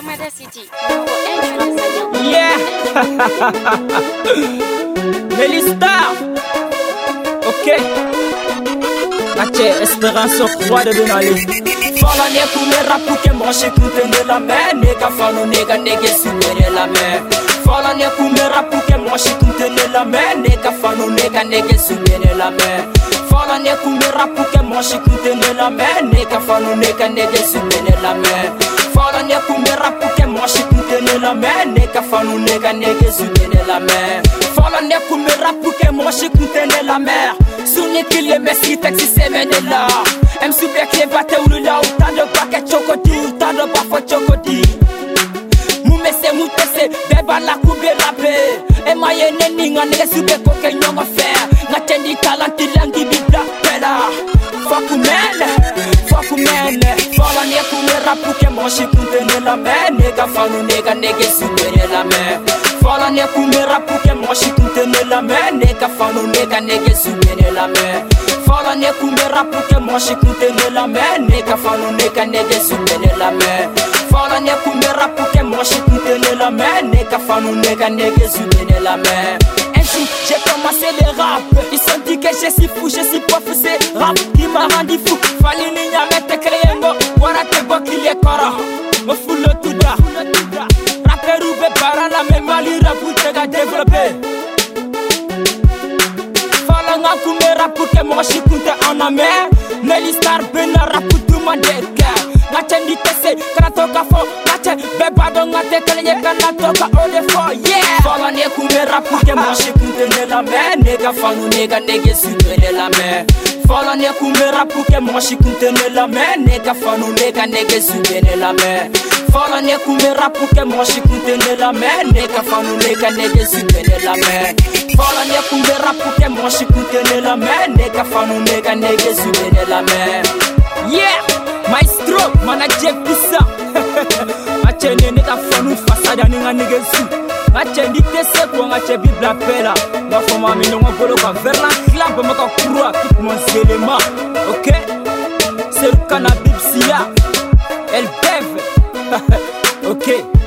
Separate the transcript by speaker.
Speaker 1: Commander City. Numéro 1
Speaker 2: Yeah. Mélistar. Ok. Mathieu Espérance roi de Benali. Fala ne kumera puke moshe kutene la mer. Nega fano nega nege subere la mer. Fala ne kumera puke moshe kutene la mer. Nega fano nega nege subere la mer. Fala ne kumera puke moshe kutene la mer. Nega fano nega nege subere la mer. Fala ne kumera puke moshe kutene la mer. Nega fano nega nege subere la mer. Fala ne kumera puke moshe kutene la mer. Souni qu'il est messi taxi semene la. M soubia qui bate ou la ou tant de paquet chocoti ou tant de parfois chocoti. Moumese moutese beba la koube rappe. E mayene ninga nega soubia koke nyonga fer. Ngatendi talanti langi bibla pela. Fuck man. Fala ne kumera puke moshi kuntene la mer. Nega fanu nega nege subere la mer. Fala ne kumera puke moshi kuntene la mer. Nega fanu nega nege subere la mer. Fala ne kumera puke moshi kuntene la mer. Nega fanu nega nege subere la mer. Fala ne kumera puke moshi kuntene la mer. Nega fanu nega nege subere la mer. Ainsi j'ai commencé le rap. Ils sont dit que je suis fou, je suis prof, c'est rap qui m'a rendu fou. Fallait n'y mettre créer mo, voilà te bokili et kora. Me fout le tout da. Rapper ou bébara la même mali rap ou te ga développer. Fala nga kumera pour que moi je compte en amère. Mélistar bena rap pour tout mon déca. Ngatendi tese kanatoka fo. Ngate beba do ngate kalenye kanatoka ole fo. Yeah. Fala ne kumera pour que moi je compte la mer. Nega fanu nega nege subere la mer. Fala ne kumera pour que moi je compte la mer. Nega fanu nega nege subere la mer. Fala ne kumera pour que moi je compte la mer. Nega fanu nega nege subere la mer. Fala ne kumera pour que moi je compte la mer. Nega fanu nega nege subere la mer. Yeah, maestro, manager puissant. Achene neta fanu fasada ninga negesu. Achene tese ko ngache bibla pela. Ba foma mi no ngolo ka vers la clamp maka croix tout mon élément. OK? C'est le cannabis, elle bève. OK.